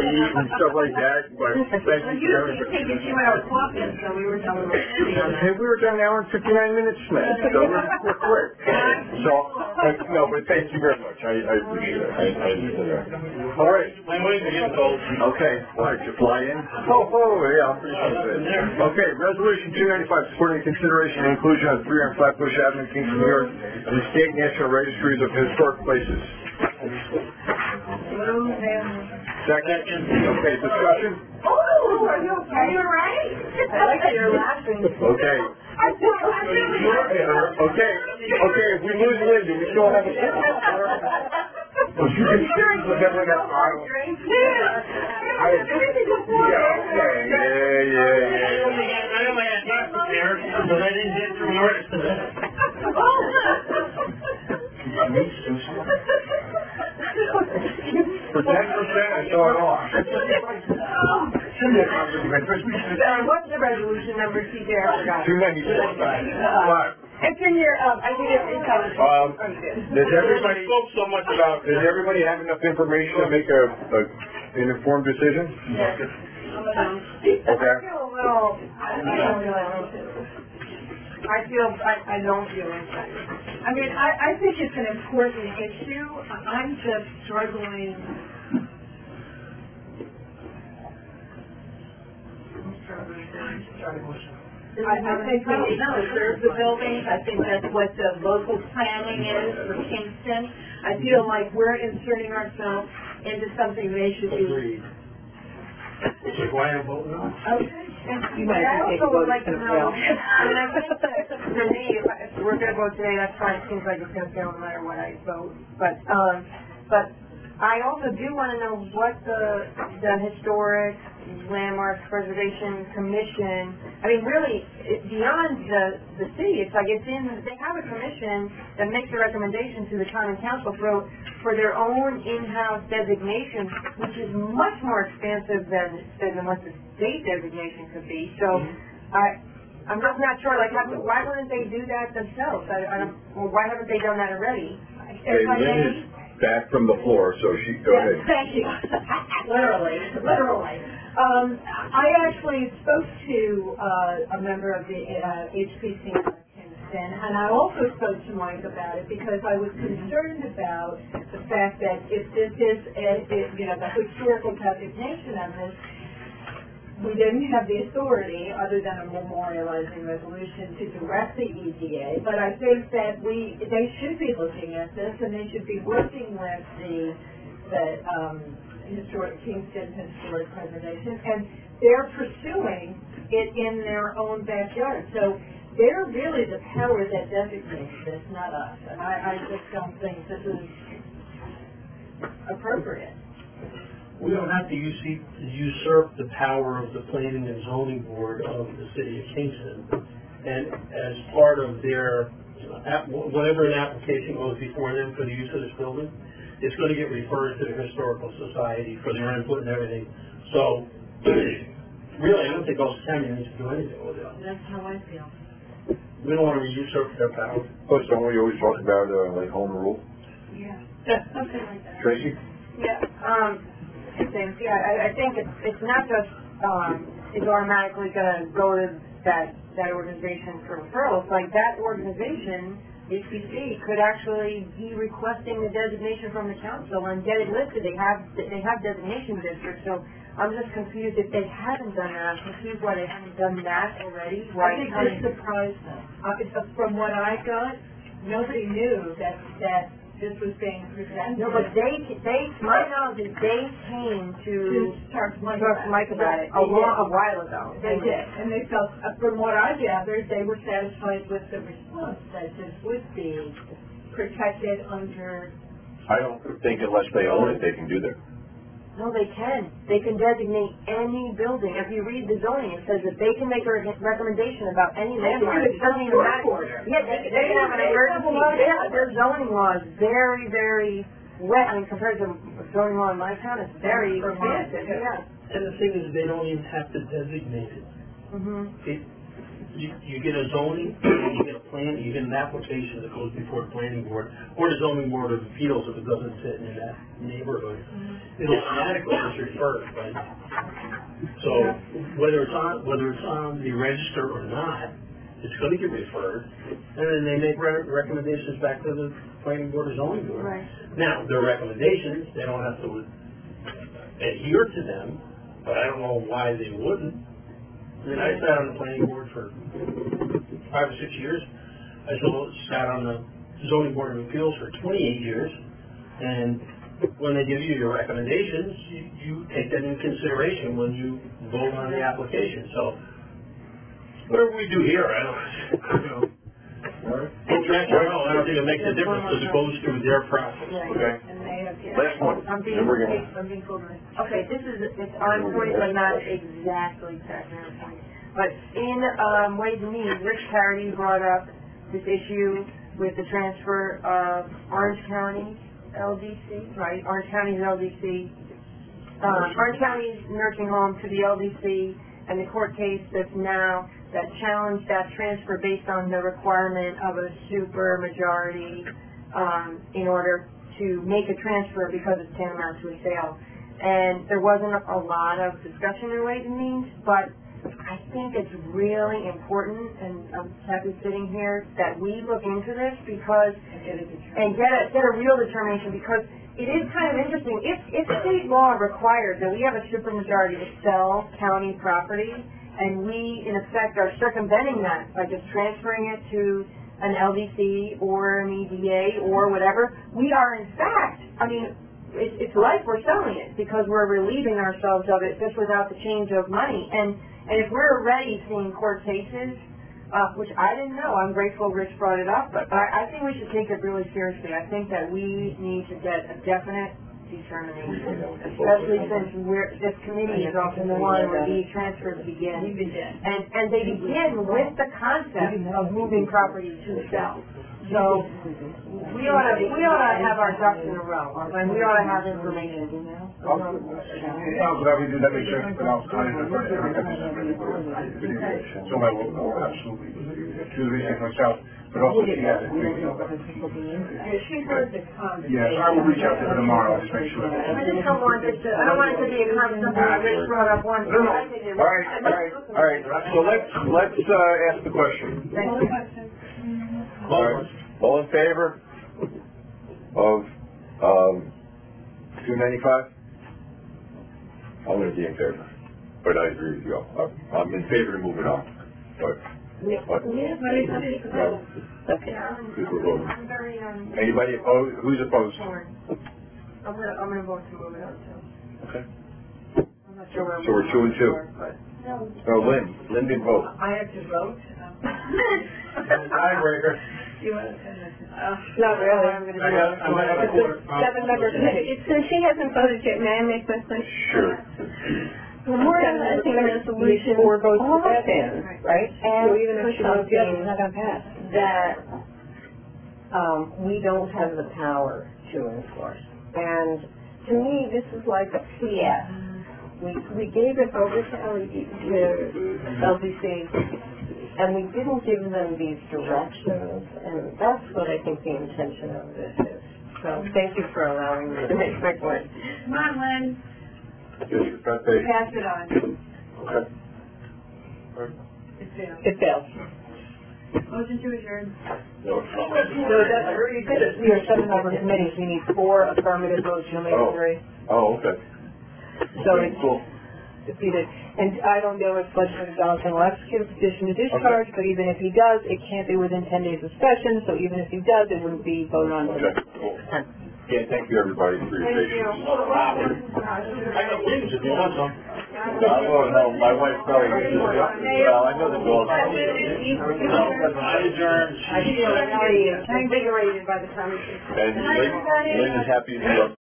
eat and stuff like that. But thank you for everything. You take a 2-hour clock in, so we were done with it. Hey, we were done an hour and 59 minutes, man. So we're quick. So, but thank you very much. I appreciate it. I appreciate it. All right. My wings are getting cold. Okay. Why did you fly in? Yeah, I'm pretty sure of it. Okay, Resolution 295, supporting consideration and inclusion of 300 Flatbush Avenue, Kingston, New York, in the State National Registries of Historic Places. Second. Okay, discussion? Oh, are you okay? Are you all right? I like that you're laughing. Okay. Okay, if we lose Lindy, we still have a... You can remember that bottle. I know my ass prepared, but I didn't get through yours today. For 10%, I saw it all. What's the resolution number, TJ? 296. It's in your, I think it's Does everybody have enough information to make an informed decision? Yes. Okay. I don't feel excited. I mean, I think it's an important issue. I'm just struggling. I think we need to preserve the buildings. I think that's what the local planning is for Kingston. I feel like we're inserting ourselves into something they should be. Agreed. Why I'm voting no? Okay. I also would like to know, I mean, I think that for me, if we're going to vote today, that's fine. It seems like it's going to fail no matter what I vote. But I also do want to know what the Historic Landmarks Preservation Commission, I mean, really, beyond the city, it's like they have a commission that makes a recommendation to the common council for their own in-house designation, which is much more expansive than what the state designation could be. So I'm just not sure, like, why wouldn't they do that themselves? Why haven't they done that already? Okay, Lynn is back from the floor, so go ahead. Thank you. Literally. I actually spoke to a member of the HPC in Kingston, and I also spoke to Mike about it because I was concerned about the fact that if this is, the historical designation of this, we didn't have the authority, other than a memorializing resolution, to direct the EDA. But I think that they should be looking at this, and they should be working with the Kingston Historic Preservation, and they're pursuing it in their own backyard. So they're really the power that designates this, not us. And I just don't think this is appropriate. We don't have to usurp the power of the Planning and Zoning Board of the City of Kingston. And as part of their, whatever an application goes before them for the use of this building, it's going to get referred to the Historical Society for their input and everything. So, really, I don't think Ulster County needs to do anything with it. That's how I feel. We don't want to usurp their power. Plus, don't we always talk about, home rule? Yeah. Something like that. Tracy? Yeah. Two things. Yeah, I think it's not just it's automatically going to go to that organization for referrals. Like that organization, HPC, could actually be requesting the designation from the council and get it listed. They have designation districts. So I'm just confused if they haven't done that. I'm confused why they haven't done that already. I think they're surprised them. From what I got, nobody knew that this was being presented. No, but my knowledge is they came to talk to Mike about it a while ago. They did, and they felt, from what I gathered, they were satisfied with the response that this would be protected under. I don't think unless they own it, they can do that. No, they can. They can designate any building. If you read the zoning, it says that they can make a recommendation about any landmark. It doesn't even matter. Yeah, they can have an emergency. Their zoning law is very, very wet. I mean, compared to zoning law in my town, it's very expansive. Yeah. And the thing is, they don't even have to designate it. Mm-hmm. you get a zoning, you get a plan, you get an application that goes before the planning board, or the zoning board of appeals if it doesn't fit in that neighborhood. It automatically is referred, right? So whether it's on the register or not, it's going to get referred, and then they make recommendations back to the planning board or zoning board. Right. Now, their recommendations, they don't have to adhere to them, but I don't know why they wouldn't. I mean, I sat on the planning board for 5 or 6 years. I sat on the zoning board of appeals for 28 years, and when they give you your recommendations, you take that into consideration when you vote on the application. So, whatever we do here, I don't think it makes a difference because it goes through their process. Okay. Last one. I'm being told. Okay, it's on point, but not exactly technically on point. But in Ways and Means, Rich Carity brought up this issue with the transfer of Orange County LDC, right? Orange County's LDC, Orange County's nursing home to the LDC, and the court case that challenged that transfer based on the requirement of a super majority in order to make a transfer because it's tantamount to a sale. And there wasn't a lot of discussion in Ways and Means, but I think it's really important, and I'm happy sitting here, that we look into this because and get a real determination, because it is kind of interesting. If state law requires that we have a supermajority to sell county property, and we in effect are circumventing that by just transferring it to an LDC or an EDA or whatever, we are in fact, I mean, it's like we're selling it because we're relieving ourselves of it just without the change of money. And if we're already seeing court cases, which I didn't know, I'm grateful Rich brought it up, but I think we should take it really seriously. I think that we need to get a definite determination, especially since this committee is often the one where these transfers begin. And they begin with the concept of moving property to sell. So we ought to have our ducks in a row, and we ought to have information. That makes sense, but I'll try to so I will absolutely do the research myself, but also she has it. She heard the comment. Yes, I will reach out to her tomorrow, just make sure. I just don't want it to, I don't want it to be a comment that Rich brought up once. No. All right. So let's ask the question. All right. All in favor of 295? I'm going to be in favor, but I agree with you. I'm in favor of moving on. Anybody opposed? Who's opposed? I'm gonna vote to move it on too. Okay. I'm not sure where. So we're 2 and 2. No, Lynn didn't vote. I have to vote. Tiebreaker. Not really. I'm going to have a 7-member committee. Since she hasn't voted yet, may I make my question? Sure. We're passing a resolution often, right? and So even if she votes yes, it's not going to pass. that we don't have the power to enforce. And to me, this is like a PS. We gave it over to LDC, and we didn't give them these directions, and that's what I think the intention of this is. So thank you for allowing me to make my point. Come on, Lynn. Pass it on. Okay. It fails. Motion to adjourn. No, So that's already good. We are 7-member committees. We need 4 affirmative votes. You'll make 3. Oh, okay. So it's defeated. And I don't know if Legislator Johnson will execute a petition to discharge, but even if he does, it can't be within 10 days of session. So even if he does, it wouldn't be voted on. Okay, cool. Yeah, thank you everybody for your patience. I got wings if you want some. No, my wife probably well, I know the dog. I adjourn. I feel really invigorated by the conversation. And Lynn is happy to be up.